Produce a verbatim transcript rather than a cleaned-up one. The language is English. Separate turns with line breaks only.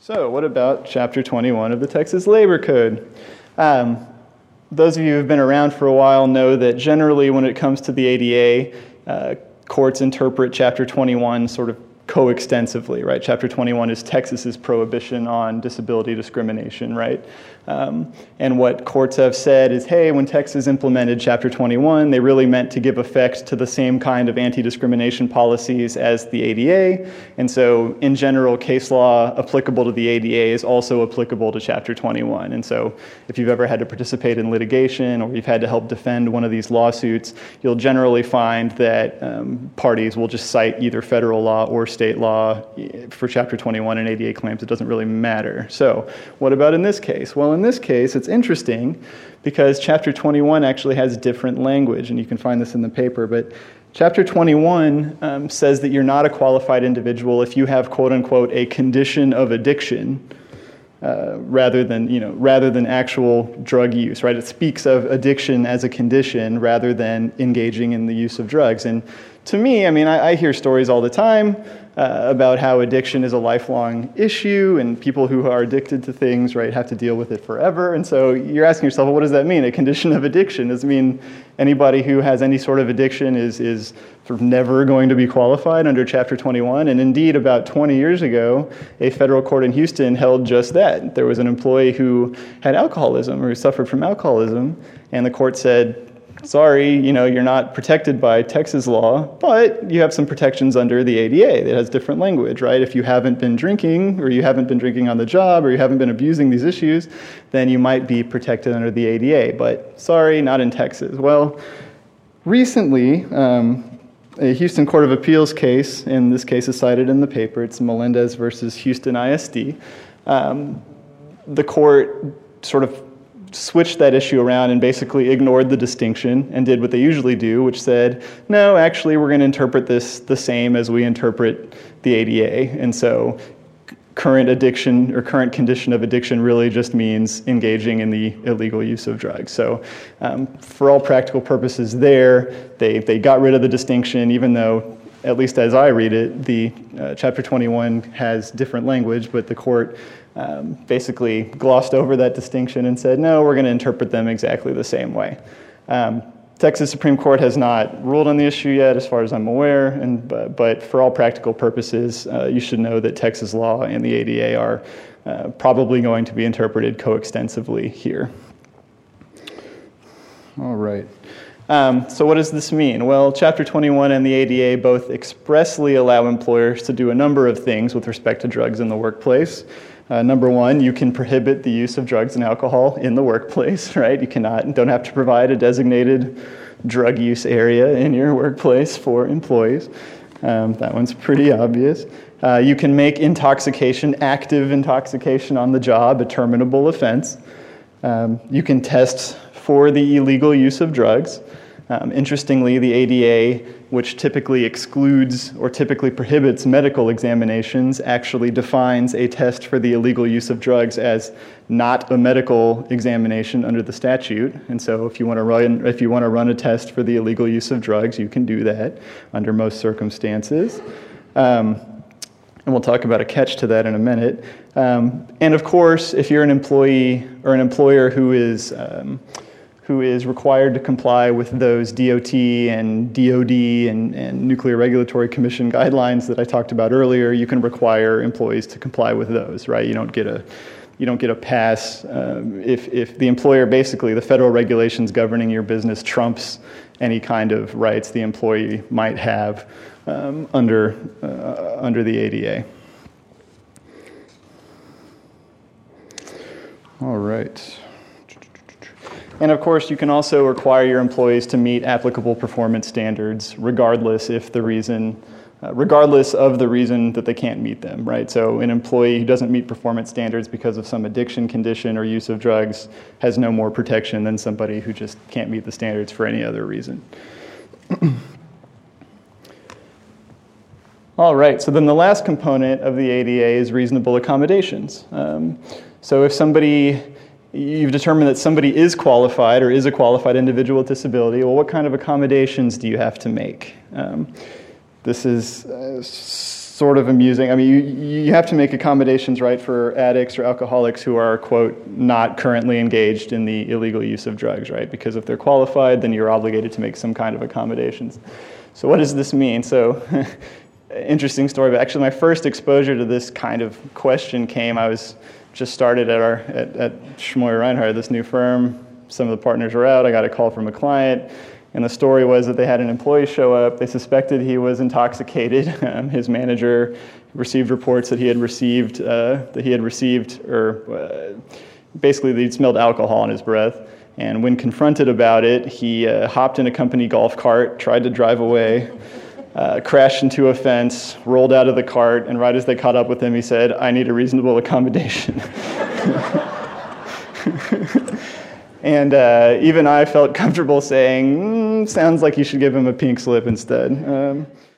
So what about Chapter twenty-one of the Texas Labor Code? Um, those of you who have been around for a while know that generally when it comes to the A D A, uh, courts interpret Chapter twenty-one sort of coextensively, right? Chapter twenty-one is Texas's prohibition on disability discrimination, right? Um, and what courts have said is, hey, when Texas implemented Chapter twenty-one, they really meant to give effect to the same kind of anti-discrimination policies as the A D A. And so, in general, case law applicable to the A D A is also applicable to Chapter twenty-one. And so, if you've ever had to participate in litigation or you've had to help defend one of these lawsuits, you'll generally find that um, parties will just cite either federal law or state law for Chapter twenty-one and A D A claims. It doesn't really matter. So, what about in this case? Well, in this case, it's interesting because Chapter twenty-one actually has different language, and you can find this in the paper, but Chapter twenty-one um, says that you're not a qualified individual if you have, quote unquote, a condition of addiction uh, rather than, you know, rather than actual drug use, right? It speaks of addiction as a condition rather than engaging in the use of drugs. And to me, I mean, I, I hear stories all the time uh, about how addiction is a lifelong issue and people who are addicted to things, right, have to deal with it forever. And so you're asking yourself, well, what does that mean? A condition of addiction? Does it mean anybody who has any sort of addiction is, is sort of never going to be qualified under Chapter twenty-one? And indeed, about twenty years ago, a federal court in Houston held just that. There was an employee who had alcoholism or who suffered from alcoholism, and the court said, sorry, you know, you're not protected by Texas law, but you have some protections under the A D A that has different language, right? If you haven't been drinking, or you haven't been drinking on the job, or you haven't been abusing these issues, then you might be protected under the A D A. But sorry, not in Texas. Well, recently, um, a Houston Court of Appeals case, and this case is cited in the paper, it's Melendez versus Houston I S D. Um, the court sort of switched that issue around and basically ignored the distinction and did what they usually do, which said, no, actually, we're going to interpret this the same as we interpret the A D A. And so current addiction or current condition of addiction really just means engaging in the illegal use of drugs. So um, for all practical purposes there, they, they got rid of the distinction, even though, at least as I read it, the uh, Chapter twenty-one has different language, but the court Um, basically glossed over that distinction and said, no, we're going to interpret them exactly the same way. Um, Texas Supreme Court has not ruled on the issue yet, as far as I'm aware, and but, but for all practical purposes, uh, you should know that Texas law and the A D A are uh, probably going to be interpreted coextensively here. All right. Um, so what does this mean? Well, Chapter twenty-one and the A D A both expressly allow employers to do a number of things with respect to drugs in the workplace. Uh, number one, you can prohibit the use of drugs and alcohol in the workplace, right? You cannot, don't have to provide a designated drug use area in your workplace for employees. Um, that one's pretty obvious. Uh, you can make intoxication, active intoxication on the job, a terminable offense. Um, you can test for the illegal use of drugs. Um, interestingly, the A D A, which typically excludes or typically prohibits medical examinations, actually defines a test for the illegal use of drugs as not a medical examination under the statute. And so, if you want to run, if you want to run a test for the illegal use of drugs, you can do that under most circumstances. Um, and we'll talk about a catch to that in a minute. Um, and of course, if you're an employee or an employer who is um, who is required to comply with those D O T and D O D and, and Nuclear Regulatory Commission guidelines that I talked about earlier, you can require employees to comply with those, right? You don't get a you don't get a pass um, if if the employer, basically the federal regulations governing your business trumps any kind of rights the employee might have um, under uh, under the A D A. All right. And of course, you can also require your employees to meet applicable performance standards, regardless if the reason, uh, regardless of the reason that they can't meet them, right? So an employee who doesn't meet performance standards because of some addiction condition or use of drugs has no more protection than somebody who just can't meet the standards for any other reason. All right, so then the last component of the A D A is reasonable accommodations. Um, so if somebody You've determined that somebody is qualified or is a qualified individual with disability. Well, what kind of accommodations do you have to make? Um, this is uh, sort of amusing. I mean, you, you have to make accommodations, right, for addicts or alcoholics who are, quote, not currently engaged in the illegal use of drugs, right? Because if they're qualified, then you're obligated to make some kind of accommodations. So what does this mean? So interesting story, but actually my first exposure to this kind of question came, I was just started at our at, at Schmoyer Reinhardt, this new firm. Some of the partners were out. I got a call from a client, and the story was that they had an employee show up. They suspected he was intoxicated. Um, his manager received reports that he had received uh, that he had received, or uh, basically that he'd smelled alcohol in his breath. And when confronted about it, he uh, hopped in a company golf cart, tried to drive away. Uh, crashed into a fence, rolled out of the cart, and right as they caught up with him, he said, "I need a reasonable accommodation." And uh, even I felt comfortable saying, mm, sounds like you should give him a pink slip instead. Um,